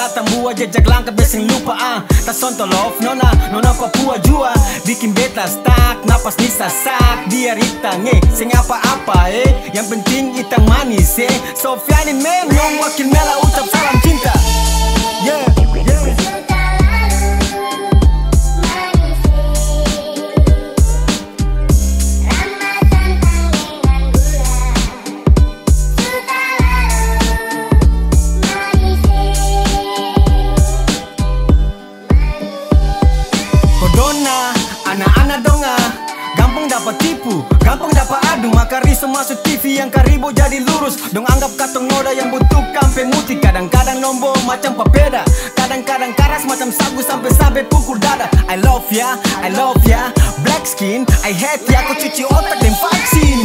datang buah jejak langkah besing lupa tak sontolof nona Papua jua bikin beta stuck napas ni sasak dia ritang sing apa-apa yang penting itang manis Sofiani men nyong wakil mela ucap salam cinta yeah. Kodona, anak-anak donga gampang dapat tipu, gampang dapat adu. Maka riso masuk TV yang karibo jadi lurus. Dong anggap katong noda yang butuh kampe muti. Kadang-kadang nombo macam papeda, kadang-kadang karas macam sagu sampai pukul dada. I love ya, black skin, I hate ya. Aku cuci otak dan vaksin.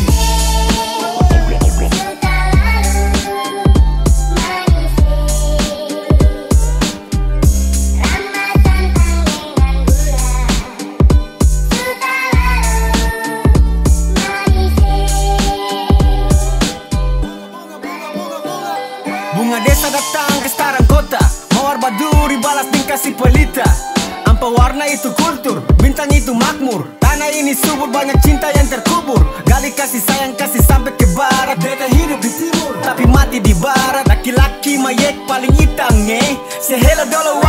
Bunga desa datang ke sekarang kota, mawar baduri balas dan kasih pelita. Ampa warna itu kultur, bintang itu makmur. Tanah ini subur, banyak cinta yang terkubur. Gali kasih sayang, kasih sampai ke barat. Beta hidup di timur, tapi mati di barat. Laki-laki mayek paling hitam Say hello dolo